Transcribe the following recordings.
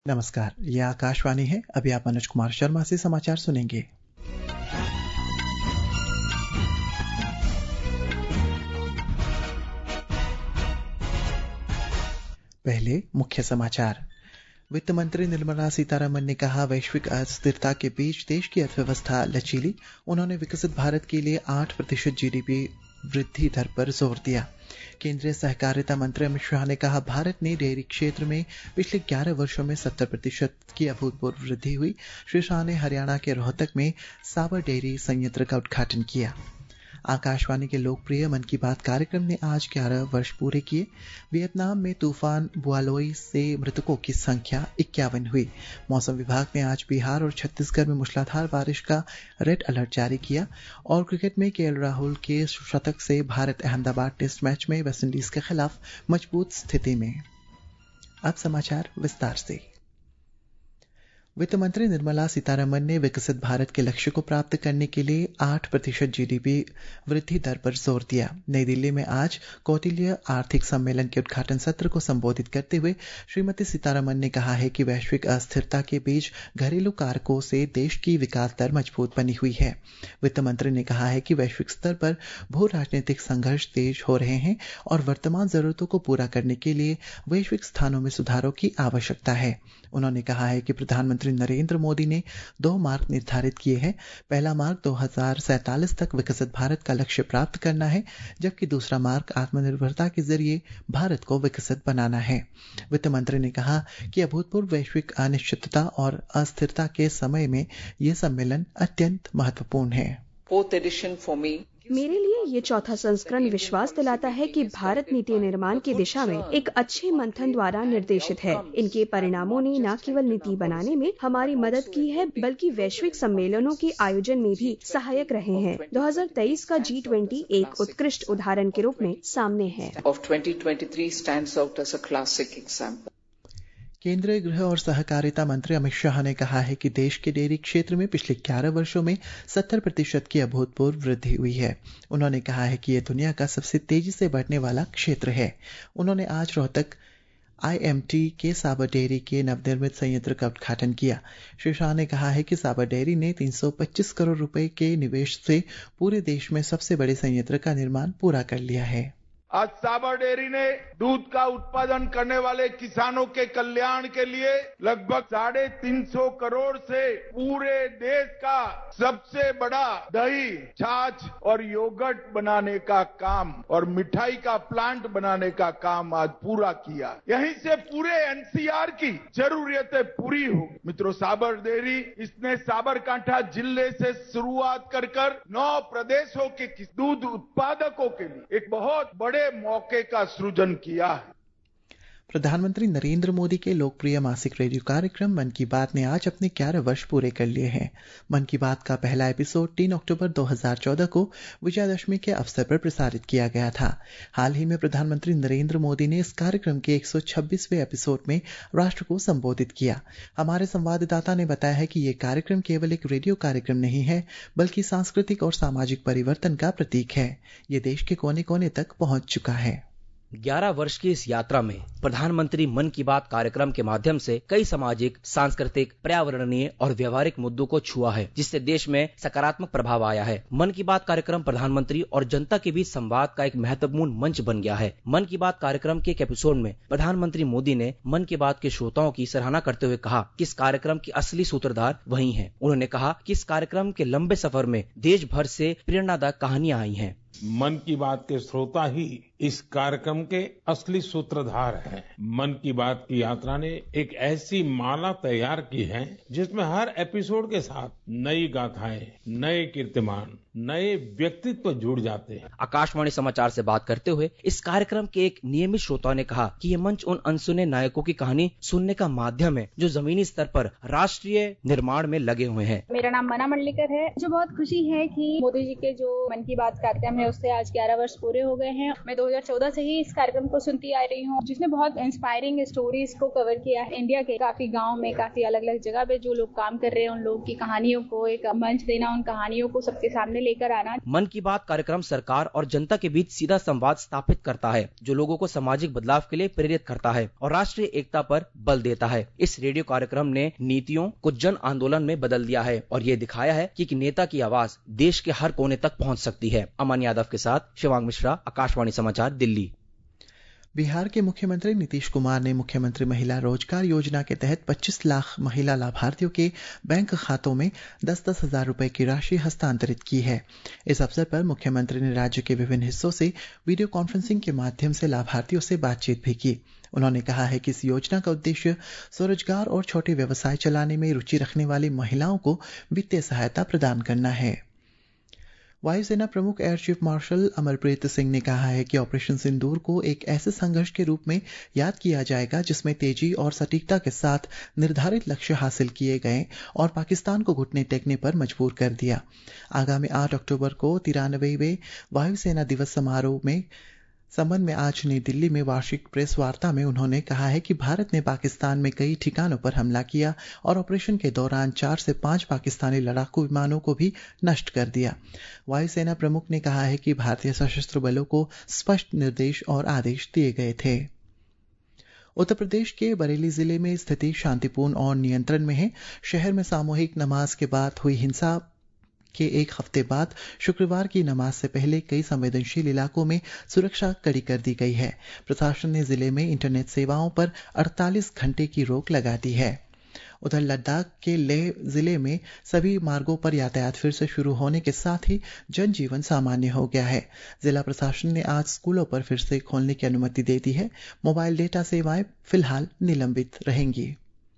नमस्कार, यह आकाशवाणी है। अभी आप मनोज कुमार शर्मा से समाचार सुनेंगे। पहले मुख्य समाचार। वित्त मंत्री निर्मला सीतारमण ने कहा, वैश्विक अस्थिरता के बीच देश की अर्थव्यवस्था लचीली। उन्होंने विकसित भारत के लिए 8% जीडीपी वृद्धि दर पर जोर दिया। केंद्रीय सहकारिता मंत्री अमित शाह ने कहा, भारत ने डेयरी क्षेत्र में पिछले 11 वर्षों में 70% की अभूतपूर्व वृद्धि हुई। श्री शाह ने हरियाणा के रोहतक में साबर डेयरी संयंत्र का उद्घाटन किया। आकाशवाणी के लोकप्रिय मन की बात कार्यक्रम ने आज 11 वर्ष पूरे किए। वियतनाम में तूफान बुआलोई से मृतकों की संख्या 51 हुई। मौसम विभाग ने आज बिहार और छत्तीसगढ़ में मूसलाधार बारिश का रेड अलर्ट जारी किया। और क्रिकेट में केएल राहुल के शतक से भारत अहमदाबाद टेस्ट मैच में वेस्टइंडीज के खिलाफ मजबूत स्थिति में। अब समाचार विस्तार से। वित्त मंत्री निर्मला सीतारमण ने विकसित भारत के लक्ष्य को प्राप्त करने के लिए 8% जीडीपी वृद्धि दर पर जोर दिया। नई दिल्ली में आज कौटिल्य आर्थिक सम्मेलन के उद्घाटन सत्र को संबोधित करते हुए श्रीमती सीतारमण ने कहा है कि वैश्विक अस्थिरता के बीच घरेलू कारकों से देश की विकास दर मजबूत बनी हुई है। वित्त मंत्री ने कहा है कि वैश्विक स्तर पर भू राजनीतिक संघर्ष तेज हो रहे हैं और वर्तमान जरूरतों को पूरा करने के लिए वैश्विक स्थानों में सुधारों की आवश्यकता है। उन्होंने कहा है कि प्रधानमंत्री नरेंद्र मोदी ने 2 मार्ग निर्धारित किए हैं। पहला मार्ग 2047 तक विकसित भारत का लक्ष्य प्राप्त करना है, जबकि दूसरा मार्ग आत्मनिर्भरता के जरिए भारत को विकसित बनाना है। वित्त मंत्री ने कहा कि अभूतपूर्व वैश्विक अनिश्चितता और अस्थिरता के समय में यह सम्मेलन अत्यंत महत्वपूर्ण है। मेरे लिए ये चौथा संस्करण विश्वास दिलाता है कि भारत नीति निर्माण की दिशा में एक अच्छे मंथन द्वारा निर्देशित है। इनके परिणामों ने न केवल नीति बनाने में हमारी मदद की है, बल्कि वैश्विक सम्मेलनों के आयोजन में भी सहायक रहे हैं। 2023 का G20 एक उत्कृष्ट उदाहरण के रूप में सामने है। केंद्रीय गृह और सहकारिता मंत्री अमित शाह ने कहा है कि देश के डेयरी क्षेत्र में पिछले 11 वर्षों में 70% की अभूतपूर्व वृद्धि हुई है। उन्होंने कहा है कि यह दुनिया का सबसे तेजी से बढ़ने वाला क्षेत्र है। उन्होंने आज रोहतक IMT के साबर डेयरी के नवनिर्मित संयंत्र का उद्घाटन किया। श्री शाह ने कहा है कि साबर डेयरी ने 325 करोड़ रुपए के निवेश से पूरे देश में सबसे बड़े संयंत्र का निर्माण पूरा कर लिया है। आज साबर डेयरी ने दूध का उत्पादन करने वाले किसानों के कल्याण के लिए लगभग 350 करोड़ से पूरे देश का सबसे बड़ा दही, छाछ और योगर्ट बनाने का काम और मिठाई का प्लांट बनाने का काम आज पूरा किया। यहीं से पूरे NCR की जरूरतें पूरी होगी। मित्रों, साबर डेयरी इसने साबरकांठा जिले से शुरुआत कर 9 प्रदेशों के दूध उत्पादकों के लिए एक बहुत बड़े मौके का सृजन किया है। प्रधानमंत्री नरेंद्र मोदी के लोकप्रिय मासिक रेडियो कार्यक्रम मन की बात ने आज अपने 11 वर्ष पूरे कर लिए हैं। मन की बात का पहला एपिसोड 3 अक्टूबर 2014 को विजयादशमी के अवसर पर प्रसारित किया गया था। हाल ही में प्रधानमंत्री नरेंद्र मोदी ने इस कार्यक्रम के 126वें एपिसोड में राष्ट्र को संबोधित किया। हमारे संवाददाता ने बताया है कि ये कार्यक्रम केवल एक रेडियो कार्यक्रम नहीं है, बल्कि सांस्कृतिक और सामाजिक परिवर्तन का प्रतीक है। ये देश के कोने कोने तक पहुंच चुका है। 11 वर्ष की इस यात्रा में प्रधानमंत्री मन की बात कार्यक्रम के माध्यम से कई सामाजिक, सांस्कृतिक, पर्यावरणीय और व्यवहारिक मुद्दों को छुआ है, जिससे देश में सकारात्मक प्रभाव आया है। मन की बात कार्यक्रम प्रधानमंत्री और जनता के बीच संवाद का एक महत्वपूर्ण मंच बन गया है। मन की बात कार्यक्रम के एक एपिसोड में प्रधानमंत्री मोदी ने मन की बात के श्रोताओं की सराहना करते हुए कहा कि इस कार्यक्रम की असली सूत्रधार वही हैं। उन्होंने कहा कि इस कार्यक्रम के लंबे सफर में देश भर से प्रेरणादायक कहानियां आई हैं। मन की बात के श्रोता ही इस कार्यक्रम के असली सूत्रधार हैं। मन की बात की यात्रा ने एक ऐसी माला तैयार की है जिसमें हर एपिसोड के साथ नई गाथाएं, नए कीर्तिमान, नए व्यक्तित्व जुड़ जाते हैं। आकाशवाणी समाचार से बात करते हुए इस कार्यक्रम के एक नियमित श्रोता ने कहा कि ये मंच उन अनसुने नायकों की कहानी सुनने का माध्यम है जो जमीनी स्तर पर राष्ट्रीय निर्माण में लगे हुए हैं। मेरा नाम मना मंडलिकर है। मुझे बहुत खुशी है कि मोदी जी के जो मन की बात कार्यक्रम है उससे आज 11 वर्ष पूरे हो गए हैं। मैं 2014 से ही इस कार्यक्रम को सुनती आ रही हूँ, जिसने बहुत इंस्पायरिंग स्टोरीज को कवर किया है। इंडिया के काफी गाँव में, काफी अलग अलग जगह पे जो लोग काम कर रहे हैं, उन लोगों की कहानियों को एक मंच देना, उन कहानियों को सबके सामने लेकर आना। मन की बात कार्यक्रम सरकार और जनता के बीच सीधा संवाद स्थापित करता है, जो लोगों को सामाजिक बदलाव के लिए प्रेरित करता है और राष्ट्रीय एकता पर बल देता है। इस रेडियो कार्यक्रम ने नीतियों को जन आंदोलन में बदल दिया है और ये दिखाया है कि नेता की आवाज देश के हर कोने तक पहुंच सकती है। अमन यादव के साथ शिवांग मिश्रा, आकाशवाणी समाचार, दिल्ली। बिहार के मुख्यमंत्री नीतीश कुमार ने मुख्यमंत्री महिला रोजगार योजना के तहत 25 लाख महिला लाभार्थियों के बैंक खातों में 10-10 हजार रुपए की राशि हस्तांतरित की है। इस अवसर पर मुख्यमंत्री ने राज्य के विभिन्न हिस्सों से वीडियो कॉन्फ्रेंसिंग के माध्यम से लाभार्थियों से बातचीत भी की। उन्होंने कहा है कि इस योजना का उद्देश्य स्वरोजगार और छोटे व्यवसाय चलाने में रुचि रखने वाली महिलाओं को वित्तीय सहायता प्रदान करना है। वायुसेना प्रमुख air chief marshal Amarpreet Singh ने कहा है कि ऑपरेशन सिंदूर को एक ऐसे संघर्ष के रूप में याद किया जाएगा जिसमें तेजी और सटीकता के साथ निर्धारित लक्ष्य हासिल किए गए और पाकिस्तान को घुटने टेकने पर मजबूर कर दिया। आगामी 8 अक्टूबर को 93वें वायुसेना दिवस समारोह में संबंध में आज नई दिल्ली में वार्षिक प्रेस वार्ता में उन्होंने कहा है कि भारत ने पाकिस्तान में कई ठिकानों पर हमला किया और ऑपरेशन के दौरान 4 से 5 पाकिस्तानी लड़ाकू विमानों को भी नष्ट कर दिया। वायुसेना प्रमुख ने कहा है कि भारतीय सशस्त्र बलों को स्पष्ट निर्देश और आदेश दिए गए थे। उत्तर प्रदेश के बरेली जिले में स्थिति शांतिपूर्ण और नियंत्रण में है। शहर में सामूहिक नमाज के बाद हुई हिंसा के एक हफ्ते बाद शुक्रवार की नमाज से पहले कई संवेदनशील इलाकों में सुरक्षा कड़ी कर दी गई है। प्रशासन ने जिले में इंटरनेट सेवाओं पर 48 घंटे की रोक लगा दी है। उधर लद्दाख के लेह जिले में सभी मार्गों पर यातायात फिर से शुरू होने के साथ ही जनजीवन सामान्य हो गया है। जिला प्रशासन ने आज स्कूलों पर फिर से खोलने की अनुमति दे दी है। मोबाइल डेटा सेवाएं फिलहाल निलंबित रहेंगी।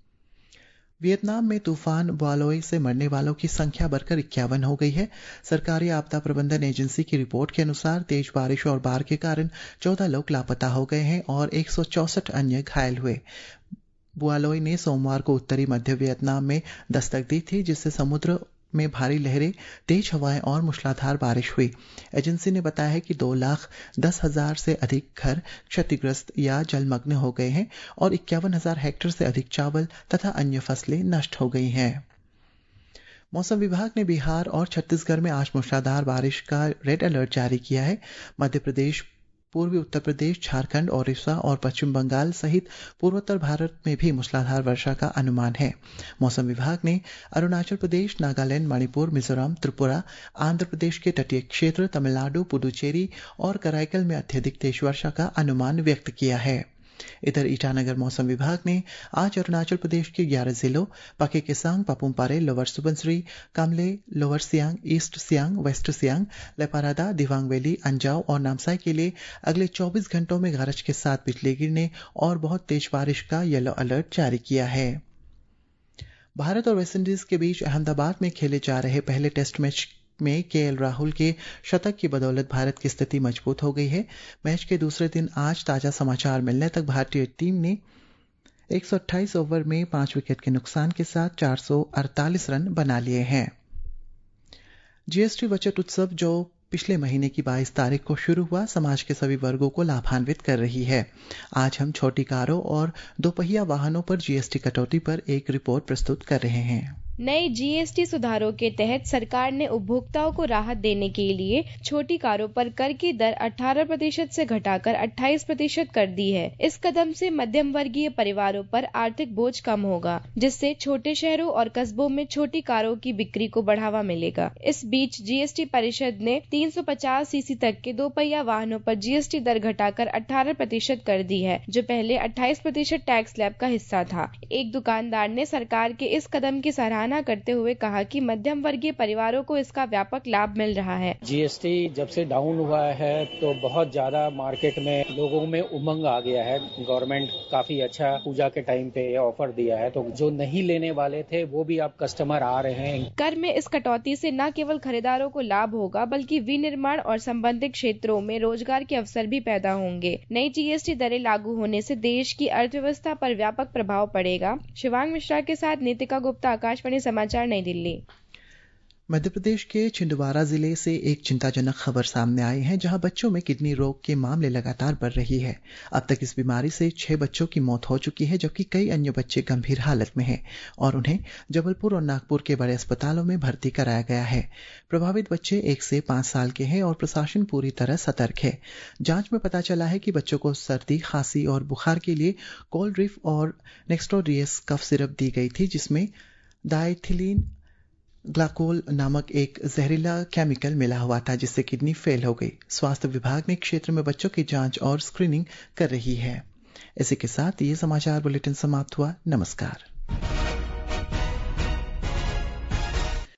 वियतनाम में तूफान बुआलोई से मरने वालों की संख्या बढ़कर 51 हो गई है। सरकारी आपदा प्रबंधन एजेंसी की रिपोर्ट के अनुसार तेज बारिश और बाढ़ के कारण 14 लोग लापता हो गए हैं और 164 अन्य घायल हुए। बुआलोई ने सोमवार को उत्तरी मध्य वियतनाम में दस्तक दी थी, जिससे समुद्र में भारी लहरें, तेज हवाएं और मूसलाधार बारिश हुई। एजेंसी ने बताया है कि 2,10,000 से अधिक घर क्षतिग्रस्त या जलमग्न हो गए हैं और 51,000 हेक्टेयर से अधिक चावल तथा अन्य फसलें नष्ट हो गई हैं। मौसम विभाग ने बिहार और छत्तीसगढ़ में आज मूसलाधार बारिश का रेड अलर्ट जारी किया है। मध्य प्रदेश, पूर्वी उत्तर प्रदेश, झारखंड, ओडिशा और पश्चिम बंगाल सहित पूर्वोत्तर भारत में भी मूसलाधार वर्षा का अनुमान है। मौसम विभाग ने अरुणाचल प्रदेश, नागालैंड, मणिपुर, मिजोरम, त्रिपुरा, आंध्र प्रदेश के तटीय क्षेत्र, तमिलनाडु, पुडुचेरी और कराईकल में अत्यधिक तेज वर्षा का अनुमान व्यक्त किया है। इधर ईटानगर मौसम विभाग ने आज अरुणाचल प्रदेश के 11 जिलों Pakke Kessang, Papumpare, Lower Subansiri, Kamle, Lower Siang, East Siang, West Siang, Leparada, Dibang Valley, Anjaw और नामसाई के लिए अगले 24 घंटों में गरज के साथ बिजली गिरने और बहुत तेज बारिश का येलो अलर्ट जारी किया है। भारत और वेस्टइंडीज के बीच अहमदाबाद में खेले जा रहे पहले टेस्ट मैच में केएल राहुल के शतक की बदौलत भारत की स्थिति मजबूत हो गई है। मैच के दूसरे दिन आज ताजा समाचार मिलने तक भारतीय टीम ने 128 ओवर में 5 विकेट के नुकसान के साथ 448 रन बना लिए हैं। जीएसटी बचत उत्सव, जो पिछले महीने की 22 तारीख को शुरू हुआ, समाज के सभी वर्गों को लाभान्वित कर रही है। आज हम छोटी कारों और दोपहिया वाहनों पर जीएसटी कटौती पर एक रिपोर्ट प्रस्तुत कर रहे हैं। नए जीएसटी सुधारों के तहत सरकार ने उपभोक्ताओं को राहत देने के लिए छोटी कारों पर कर की दर 18% से घटाकर 28% कर दी है। इस कदम से मध्यम वर्गीय परिवारों पर आर्थिक बोझ कम होगा, जिससे छोटे शहरों और कस्बों में छोटी कारों की बिक्री को बढ़ावा मिलेगा। इस बीच जीएसटी परिषद ने 350 सीसी तक के दोपहिया वाहनों पर जीएसटी दर घटाकर 18% कर दी है, जो पहले 28% टैक्स स्लैब का हिस्सा था। एक दुकानदार ने सरकार के इस कदम की सराहना करते हुए कहा कि मध्यम वर्गीय परिवारों को इसका व्यापक लाभ मिल रहा है। जीएसटी जब से डाउन हुआ है तो बहुत ज्यादा मार्केट में लोगों में उमंग आ गया है। गवर्नमेंट काफी अच्छा पूजा के टाइम पे ऑफर दिया है, तो जो नहीं लेने वाले थे वो भी अब कस्टमर आ रहे हैं। कर में इस कटौती से न केवल खरीदारों को लाभ होगा, बल्कि विनिर्माण और संबंधित क्षेत्रों में रोजगार के अवसर भी पैदा होंगे। नई जीएसटी दरें लागू होने से देश की अर्थव्यवस्था पर व्यापक प्रभाव पड़ेगा। शिवांग मिश्रा के साथ नीतिका गुप्ता, आकाशवाणी समाचार, नई दिल्ली। मध्य प्रदेश के छिंदवाड़ा जिले से एक चिंताजनक खबर सामने आई है, जहां बच्चों में किडनी रोग के मामले लगातार बढ़ रही है। अब तक इस बीमारी से 6 बच्चों की मौत हो चुकी है, जबकि कई अन्य बच्चे गंभीर हालत में हैं और उन्हें जबलपुर और नागपुर के बड़े अस्पतालों में भर्ती कराया गया है। प्रभावित बच्चे 1 से 5 साल के हैं और प्रशासन पूरी तरह सतर्क है। जांच में पता चला है कि बच्चों को सर्दी, खांसी और बुखार के लिए कोल्ड्रिफ और नेक्स्टोडियस कफ सिरप दी गई थी, जिसमें डाइथिलीन ग्लाइकोल नामक एक जहरीला केमिकल मिला हुआ था, जिससे किडनी फेल हो गई। स्वास्थ्य विभाग ने क्षेत्र में बच्चों की जांच और स्क्रीनिंग कर रही है। इसी के साथ ये समाचार बुलेटिन समाप्त हुआ। नमस्कार।